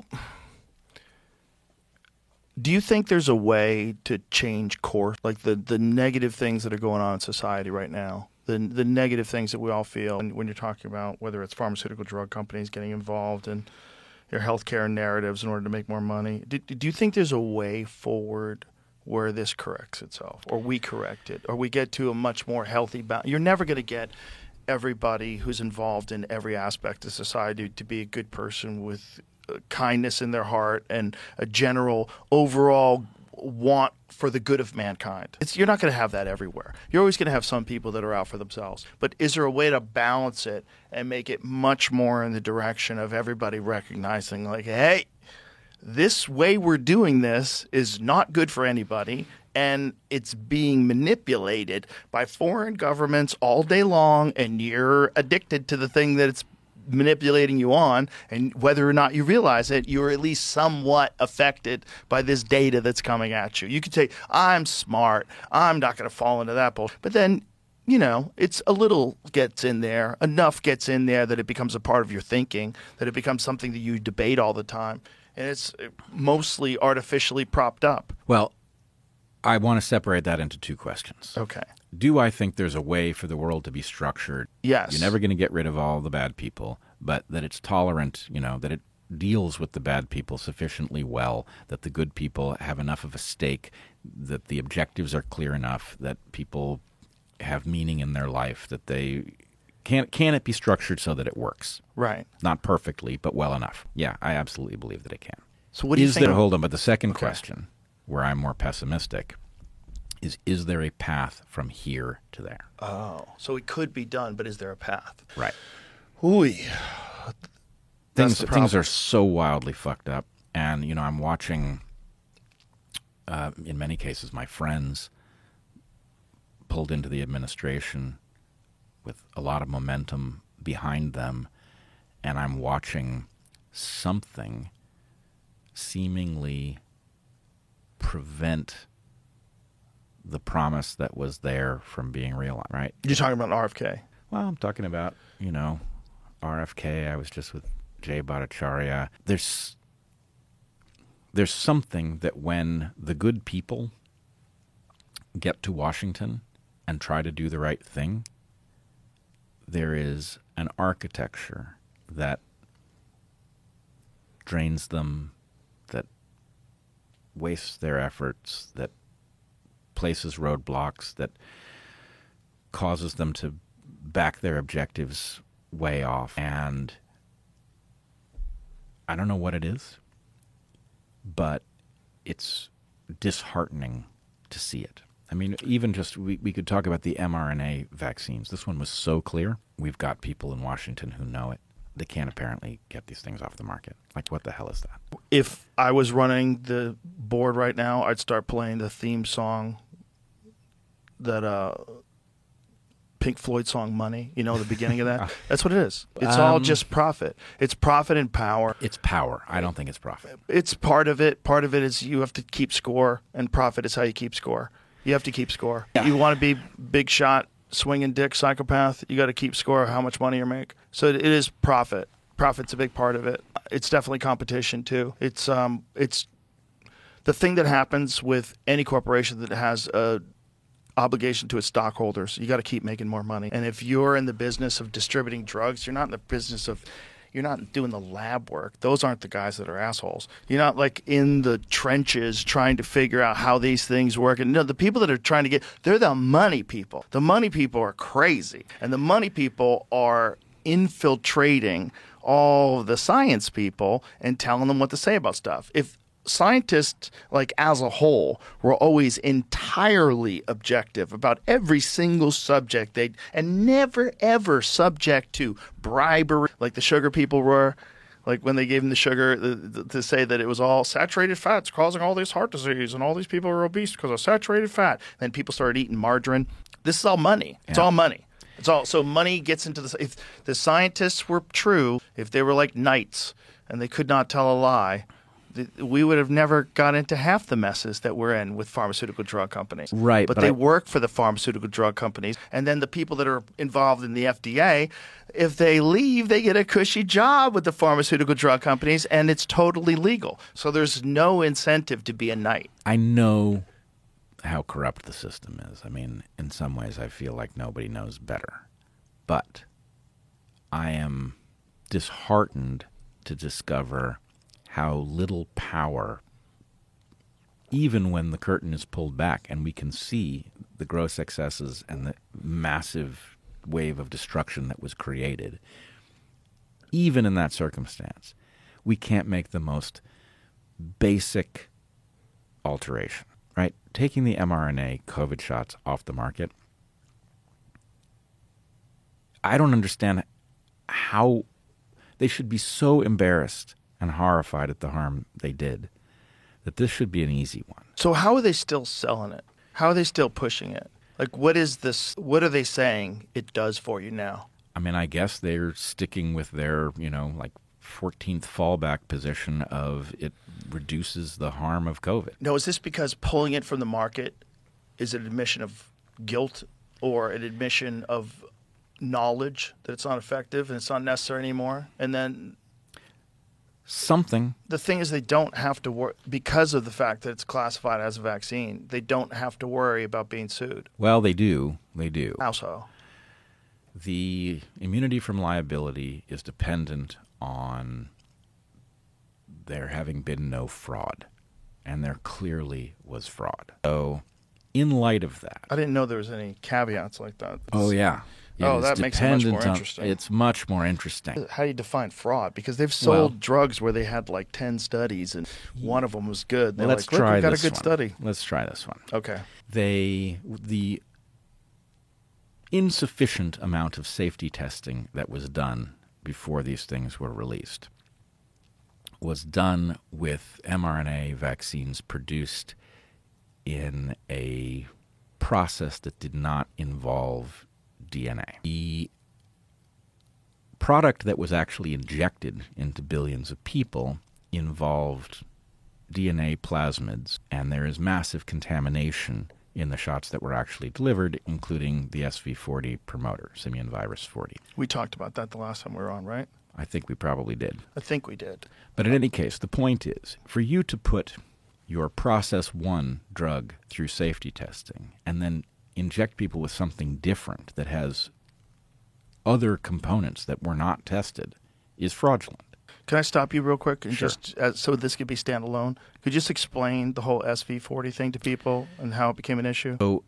do you think there's a way to change course, like the, the negative things that are going on in society right now, the the negative things that we all feel, and when you're talking about whether it's pharmaceutical drug companies getting involved in your healthcare narratives in order to make more money, do, do you think there's a way forward where this corrects itself, or we correct it, or we get to a much more healthy balance? You're never going to get everybody who's involved in every aspect of society to be a good person with uh, kindness in their heart and a general overall want for the good of mankind. It's, you're not going to have that everywhere. You're always going to have some people that are out for themselves. But is there a way to balance it and make it much more in the direction of everybody recognizing, like, hey, this way we're doing this is not good for anybody, and it's being manipulated by foreign governments all day long, and you're addicted to the thing that it's manipulating you on, and whether or not you realize it, you're at least somewhat affected by this data that's coming at you. You could say, I'm smart, I'm not going to fall into that bullshit. But then, you know, it's a little gets in there, enough gets in there that it becomes a part of your thinking, that it becomes something that you debate all the time. And it's mostly artificially propped up. Well, I want to separate that into two questions. Okay. Do I think there's a way for the world to be structured? Yes. You're never going to get rid of all the bad people, but that it's tolerant, you know, that it deals with the bad people sufficiently well, that the good people have enough of a stake, that the objectives are clear enough, that people have meaning in their life, that they can can it be structured so that it works? Right. Not perfectly, but well enough. Yeah, I absolutely believe that it can. So what do you is think? there, hold on, but the second Okay. question, where I'm more pessimistic, is is there a path from here to there? Oh, so it could be done, but is there a path? Right. Ooh. Things the things problem. are so wildly fucked up, and you know I'm watching. Uh, in many cases, my friends pulled into the administration with a lot of momentum behind them, and I'm watching something seemingly prevent the promise that was there from being realized, right? You're talking about R F K. Well, I'm talking about, you know, R F K. I was just with Jay Bhattacharya. There's, there's something that when the good people get to Washington and try to do the right thing, there is an architecture that drains them, that wastes their efforts, that places roadblocks, that causes them to back their objectives way off. And I don't know what it is, but it's disheartening to see it. I mean, even just, we, we could talk about the mRNA vaccines. This one was so clear. We've got people in Washington who know it. They can't apparently get these things off the market. Like, what the hell is that? If I was running the board right now, I'd start playing the theme song, that uh, Pink Floyd song, Money. You know, the beginning of that? That's what it is. It's Um, all just profit. It's profit and power. It's power. I don't think it's profit. It's part of it. Part of it is you have to keep score, and profit is how you keep score. You have to keep score. Yeah. You want to be big shot, swinging dick psychopath, you got to keep score of how much money you make. So it is profit. Profit's a big part of it. It's definitely competition too. It's um, it's the thing that happens with any corporation that has a obligation to its stockholders. You got to keep making more money. And if you're in the business of distributing drugs, you're not in the business of, you're not doing the lab work. Those aren't the guys that are assholes. You're not like in the trenches trying to figure out how these things work. And no, the people that are trying to get, they're the money people. The money people are crazy. And the money people are infiltrating all the science people and telling them what to say about stuff. If scientists, like as a whole, were always entirely objective about every single subject, they and never ever subject to bribery, like the sugar people were, like when they gave them the sugar the, the, to say that it was all saturated fats causing all this heart disease and all these people are obese because of saturated fat. Then people started eating margarine. This is all money. It's Yeah. all money. It's all so money gets into the. If the scientists were true, if they were like knights and they could not tell a lie, we would have never got into half the messes that we're in with pharmaceutical drug companies. Right, But, but they I- work for the pharmaceutical drug companies. And then the people that are involved in the F D A, if they leave, they get a cushy job with the pharmaceutical drug companies, and it's totally legal. So there's no incentive to be a knight. I know how corrupt the system is. I mean, in some ways, I feel like nobody knows better. But I am disheartened to discover how little power, even when the curtain is pulled back and we can see the gross excesses and the massive wave of destruction that was created, even in that circumstance, we can't make the most basic alteration, right? Taking the mRNA COVID shots off the market, I don't understand how they should be so embarrassed and horrified at the harm they did, that this should be an easy one. So how are they still selling it? How are they still pushing it? Like, what is this? What are they saying it does for you now? I mean, I guess they're sticking with their, you know, like fourteenth fallback position of it reduces the harm of COVID. No, is this because pulling it from the market is an admission of guilt or an admission of knowledge that it's not effective and it's not necessary anymore? And then Something. the thing is, they don't have to worry because of the fact that it's classified as a vaccine. They don't have to worry about being sued. Well, they do. They do. How so? The immunity from liability is dependent on there having been no fraud, and there clearly was fraud. So, in light of that, I didn't know there was any caveats like that. oh yeah, It Oh, is that makes it much more dependent on- interesting. It's much more interesting. How do you define fraud? Because they've sold Well- drugs where they had like ten studies and one of them was good. They're Let's like, look, try we got this a good one. study. Let's try this one. Okay. They the insufficient amount of safety testing that was done before these things were released was done with mRNA vaccines produced in a process that did not involve D N A. The product that was actually injected into billions of people involved D N A plasmids, and there is massive contamination in the shots that were actually delivered, including the S V forty promoter, simian virus forty. We talked about that the last time we were on, right? I think we probably did. I think we did. But in any case, the point is, for you to put your process one drug through safety testing and then inject people with something different that has other components that were not tested is fraudulent. Can I stop you real quick? And Sure. just uh, so this could be standalone? Could you just explain the whole S V forty thing to people and how it became an issue? So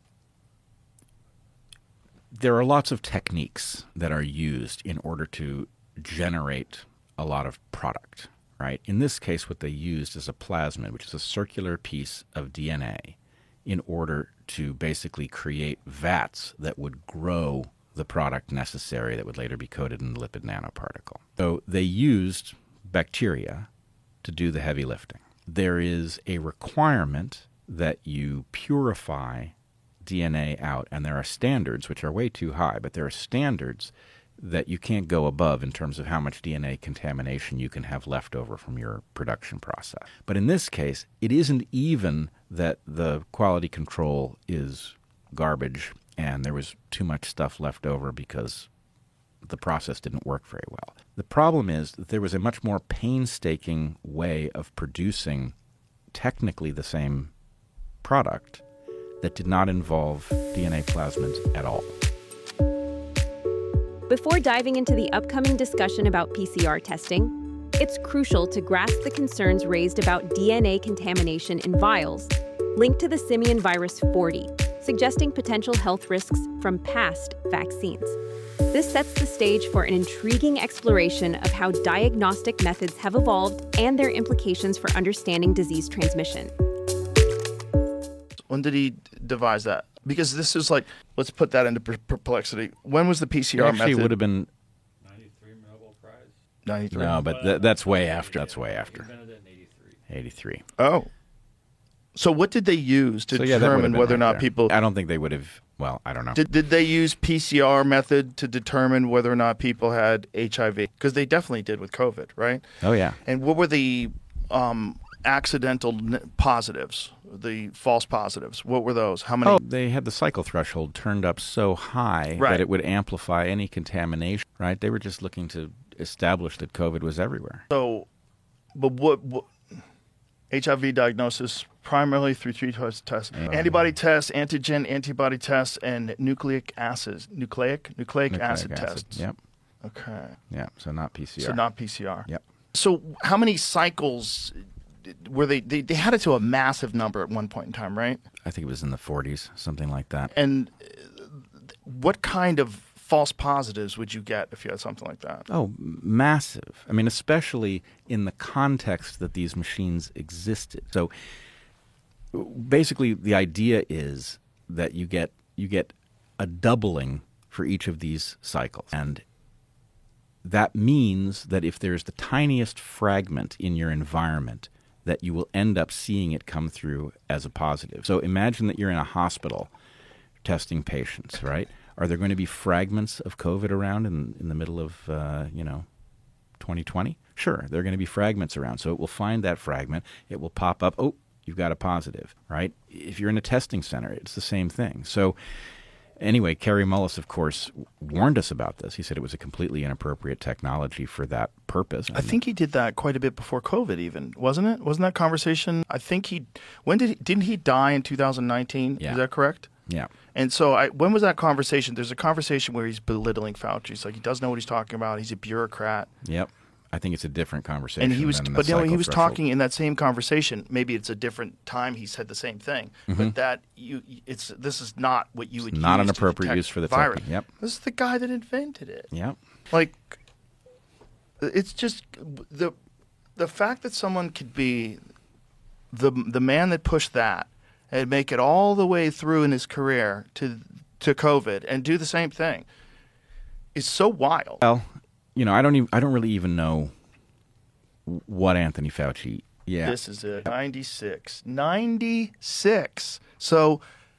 there are lots of techniques that are used in order to generate a lot of product, right? In this case, what they used is a plasmid, which is a circular piece of D N A, in order to basically create vats that would grow the product necessary that would later be coated in the lipid nanoparticle. So they used bacteria to do the heavy lifting. There is a requirement that you purify D N A out, and there are standards, which are way too high, but there are standards that you can't go above in terms of how much D N A contamination you can have left over from your production process. But in this case, it isn't even that the quality control is garbage and there was too much stuff left over because the process didn't work very well. The problem is that there was a much more painstaking way of producing technically the same product that did not involve D N A plasmids at all. Before diving into the upcoming discussion about P C R testing, it's crucial to grasp the concerns raised about D N A contamination in vials linked to the simian virus forty, suggesting potential health risks from past vaccines. This sets the stage for an intriguing exploration of how diagnostic methods have evolved and their implications for understanding disease transmission. When did he devise that? Because this is like, let's put that into per- perplexity. When was the P C R Actually, method? it would have been ninety-three Nobel Prize. ninety-three. no, but th- that's way after. That's way after. Invented it in eighty-three. eighty-three. Oh. So what did they use to So, yeah, that would have determine been whether or right not there. people... I don't think they would have. Well, I don't know. Did, did they use P C R method to determine whether or not people had H I V? Because they definitely did with COVID, right? Oh yeah. And what were the um, accidental n- positives, the false positives? What were those? How many? Oh, they had the cycle threshold turned up so high Right. that it would amplify any contamination. Right? They were just looking to establish that COVID was everywhere. So, but what, what H I V diagnosis primarily through three tests: tests. Antibody tests, antigen antibody tests, and nucleic acids, nucleic nucleic, Nucleic acid, acid. tests. Yep. Okay. Yeah. So not P C R. So not P C R. Yep. So how many cycles were they, they? They had it to a massive number at one point in time, right? I think it was in the forties, something like that. And uh, what kind of false positives would you get if you had something like that? Oh, m- massive. I mean, especially in the context that these machines existed. So basically the idea is that you get you get a doubling for each of these cycles. And that means that if there's the tiniest fragment in your environment, that you will end up seeing it come through as a positive. So imagine that you're in a hospital testing patients, right? Are there going to be fragments of COVID around in, in the middle of, uh, you know, twenty twenty? Sure, there are going to be fragments around. So it will find that fragment. It will pop up. Oh, you've got a positive, right? If you're in a testing center, it's the same thing. So anyway, Kerry Mullis, of course, warned us about this. He said it was a completely inappropriate technology for that purpose. I think he did that quite a bit before COVID, even wasn't it? Wasn't that conversation? I think he. When did he, didn't he die in two thousand nineteen? Yeah. Is that correct? Yeah. And so, I, when was that conversation? There's a conversation where he's belittling Fauci. He's like he doesn't know what he's talking about. He's a bureaucrat. Yep. I think it's a different conversation. And he was, than the but you know, he cycle was threshold. talking in that same conversation. Maybe it's a different time. He said the same thing, Mm-hmm. but that you, it's this is not what you would. not use an to appropriate detect use for the virus. technique. Yep. This is the guy that invented it. Yep. Like, it's just the the fact that someone could be the the man that pushed that and make it all the way through in his career to to COVID and do the same thing is so wild. Well, you know, I don't even, I don't really even know what Anthony Fauci. Yeah. This is it. ninety-six. ninety-six. So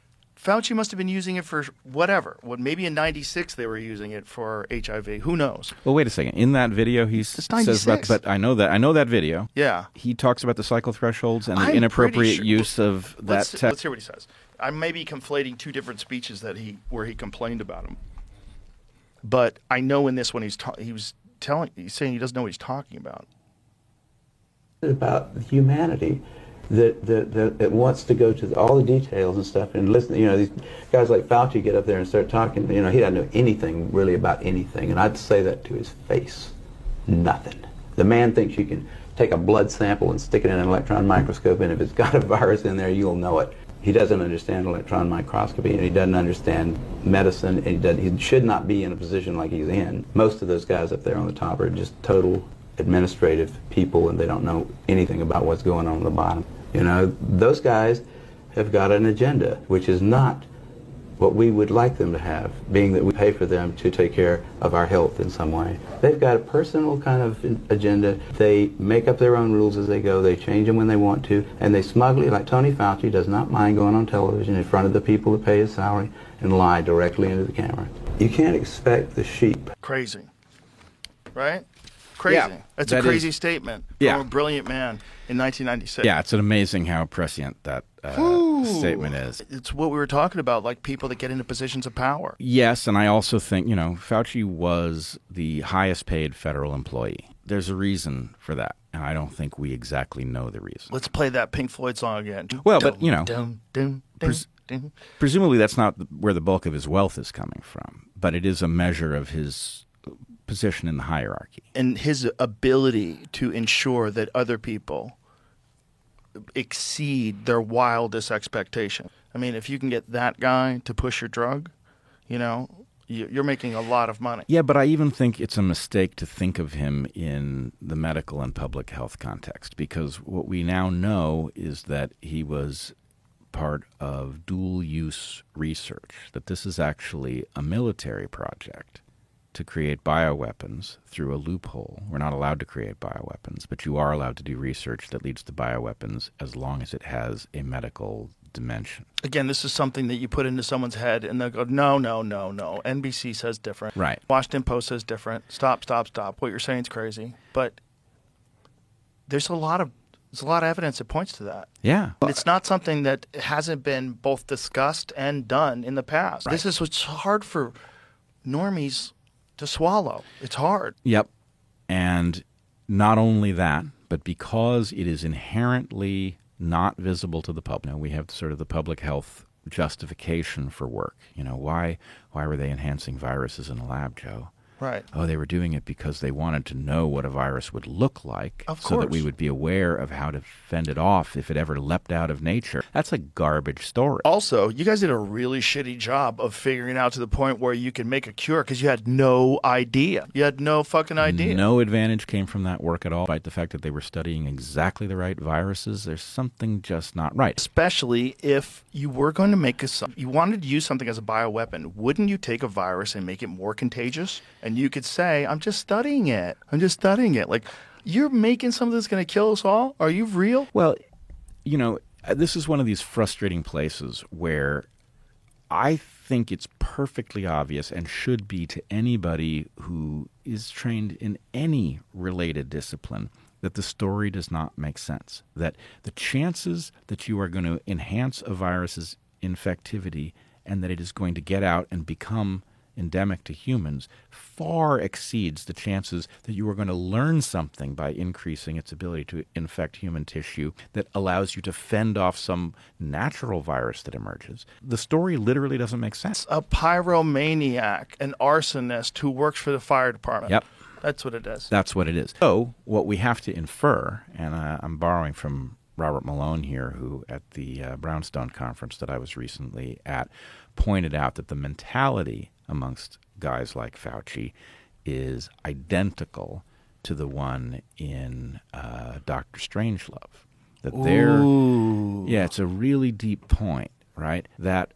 Fauci must have been using it for whatever. What maybe in ninety-six they were using it for H I V. Who knows? Well, wait a second. In that video, he It's says about, ninety-six. but I know that I know that video. Yeah. He talks about the cycle thresholds and the I'm inappropriate pretty sure- use of that Let's, tech. let's hear what he says. I may be conflating two different speeches that he where he complained about him. But I know in this one he's ta- he was telling he's saying he doesn't know what he's talking about. About humanity that, that, that it wants to go to all the details and stuff and listen. You know, these guys like Fauci get up there and start talking. You know, he doesn't know anything really about anything, and I'd say that to his face. Nothing. The man thinks you can take a blood sample and stick it in an electron microscope, and if it's got a virus in there, you'll know it. He doesn't understand electron microscopy, and he doesn't understand medicine, and he, doesn't, he should not be in a position like he's in. Most of those guys up there on the top are just total administrative people, and they don't know anything about what's going on at the bottom. You know, those guys have got an agenda, which is not what we would like them to have, being that we pay for them to take care of our health in some way. They've got a personal kind of agenda. They make up their own rules as they go. They change them when they want to, and they smugly, like Tony Fauci, does not mind going on television in front of the people that pay his salary and lie directly into the camera. You can't expect the sheep. Crazy. Right? Crazy. Yeah, That's a that crazy is- statement Yeah. from a brilliant man in nineteen ninety-six. Yeah, it's an amazing how prescient that uh, statement is. It's what we were talking about, like people that get into positions of power. Yes, and I also think, you know, Fauci was the highest paid federal employee. There's a reason for that, and I don't think we exactly know the reason. Let's play that Pink Floyd song again. Well, but, you know, Dun, dun, dun, pres- dun. Presumably that's not where the bulk of his wealth is coming from, but it is a measure of his position in the hierarchy. And his ability to ensure that other people exceed their wildest expectation. I mean, if you can get that guy to push your drug, you know, you- you're making a lot of money. Yeah, but I even think it's a mistake to think of him in the medical and public health context, because what we now know is that he was part of dual-use research, that this is actually a military project to create bioweapons through a loophole. We're not allowed to create bioweapons, but you are allowed to do research that leads to bioweapons as long as it has a medical dimension. Again, this is something that you put into someone's head and they'll go, no, no, no, no. N B C says different. Right. Washington Post says different. Stop, stop, stop. What you're saying is crazy. But there's a lot of there's a lot of evidence that points to that. Yeah. It's not something that hasn't been both discussed and done in the past. Right. This is what's hard for normies to swallow. It's hard. Yep. And not only that, but because it is inherently not visible to the public. You know, we have sort of the public health justification for work. You know, why why were they enhancing viruses in a lab, Joe? Right. Oh, they were doing it because they wanted to know what a virus would look like Of so that we course. would be aware of how to fend it off if it ever leapt out of nature. That's a garbage story. Also, you guys did a really shitty job of figuring out to the point where you could make a cure because you had no idea. You had no fucking idea. No advantage came from that work at all, despite the fact that they were studying exactly the right viruses. There's something just not right. Especially if you were going to make a, you wanted to use something as a bioweapon, wouldn't you take a virus and make it more contagious? And you could say, I'm just studying it. I'm just studying it. Like, you're making something that's going to kill us all? Are you real? Well, you know, this is one of these frustrating places where I think it's perfectly obvious and should be to anybody who is trained in any related discipline that the story does not make sense, that the chances that you are going to enhance a virus's infectivity and that it is going to get out and become endemic to humans far exceeds the chances that you are going to learn something by increasing its ability to infect human tissue that allows you to fend off some natural virus that emerges. The story literally doesn't make sense. A pyromaniac, an arsonist who works for the fire department. Yep. That's what it is. That's what it is. So what we have to infer, and uh, I'm borrowing from Robert Malone here, who at the uh, Brownstone conference that I was recently at pointed out that the mentality amongst guys like Fauci is identical to the one in uh, Doctor Strangelove. That they're, yeah, it's a really deep point, right? That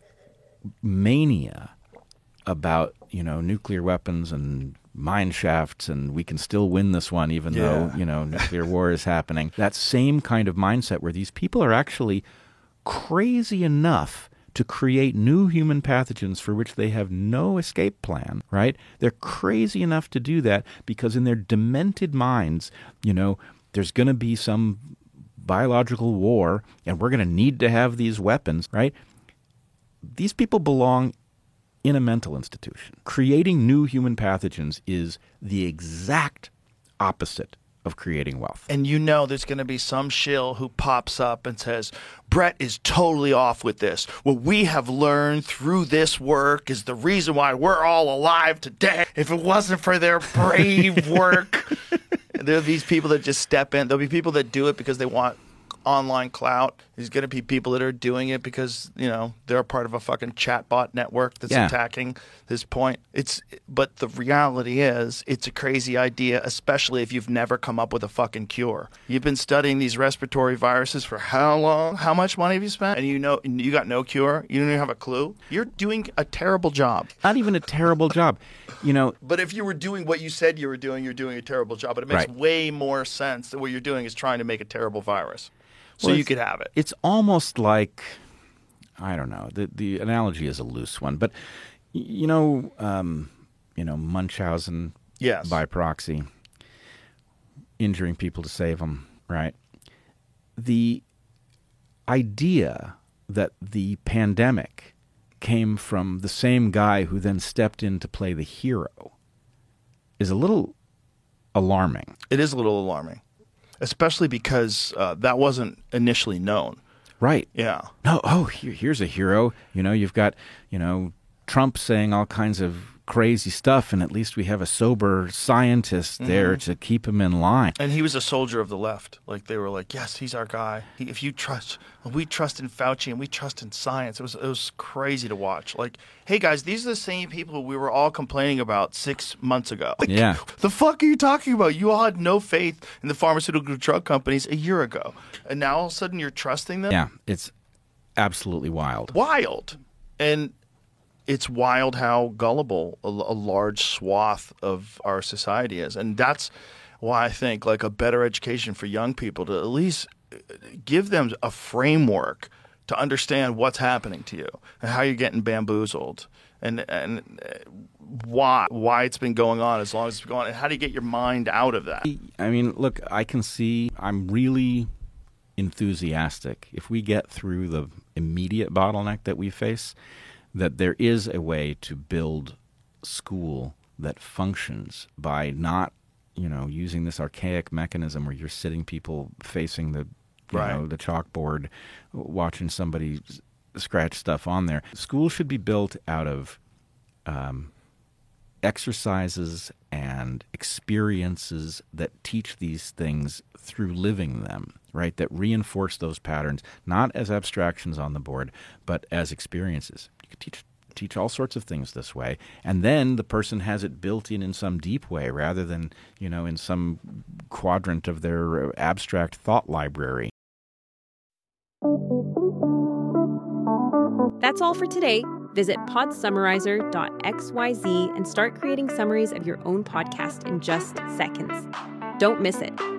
mania about, you know, nuclear weapons and mine shafts and we can still win this one even Yeah. though, you know, nuclear war is happening. That same kind of mindset where these people are actually crazy enough to create new human pathogens for which they have no escape plan, right? They're crazy enough to do that because in their demented minds, you know, there's going to be some biological war and we're going to need to have these weapons, right? These people belong in a mental institution. Creating new human pathogens is the exact opposite of creating wealth. And you know there's going to be some shill who pops up and says, Brett is totally off with this. What we have learned through this work is the reason why we're all alive today. If it wasn't for their brave work. There are these people that just step in. There'll be people that do it because they want online clout. There's going to be people that are doing it because, you know, they're a part of a fucking chatbot network that's Yeah. attacking this point. It's, but the reality is, it's a crazy idea, especially if you've never come up with a fucking cure. You've been studying these respiratory viruses for how long? How much money have you spent? And you know, you got no cure. You don't even have a clue. You're doing a terrible job. Not even a terrible job. You know, But if you were doing what you said you were doing, you're doing a terrible job. But it makes Right. way more sense that what you're doing is trying to make a terrible virus. So Well, you it's- could have it. It's almost like, I don't know, the the analogy is a loose one, but y- you know, um, you know, Munchausen Yes. by proxy, injuring people to save them, right? The idea that the pandemic came from the same guy who then stepped in to play the hero is a little alarming. It is a little alarming, especially because uh, that wasn't initially known. Right. Yeah. No, oh, here, here's a hero. You know, you've got, you know, Trump saying all kinds of crazy stuff, and at least we have a sober scientist there to keep him in line. And he was a soldier of the left. Like, they were like, yes, he's our guy. He, if you trust, we trust in Fauci and we trust in science. It was, it was crazy to watch. Like, hey, guys, these are the same people we were all complaining about six months ago. Like, Yeah. The fuck are you talking about? You all had no faith in the pharmaceutical drug companies a year ago. And now all of a sudden you're trusting them? Yeah, it's absolutely wild. Wild. And it's wild how gullible a, a large swath of our society is. And that's why I think like a better education for young people to at least give them a framework to understand what's happening to you and how you're getting bamboozled and and why why it's been going on as long as it's been going on and how do you get your mind out of that. I mean, look, I can see, I'm really enthusiastic if we get through the immediate bottleneck that we face, that there is a way to build school that functions by not, you know, using this archaic mechanism where you're sitting people facing the, you Right. know, the chalkboard, watching somebody s- scratch stuff on there. School should be built out of um, exercises and experiences that teach these things through living them, right? That reinforce those patterns, not as abstractions on the board, but as experiences. You could teach teach all sorts of things this way, and then the person has it built in in some deep way rather than, you know, in some quadrant of their abstract thought library. That's all for today. Visit podsummarizer dot x y z and start creating summaries of your own podcast in just seconds. Don't miss it.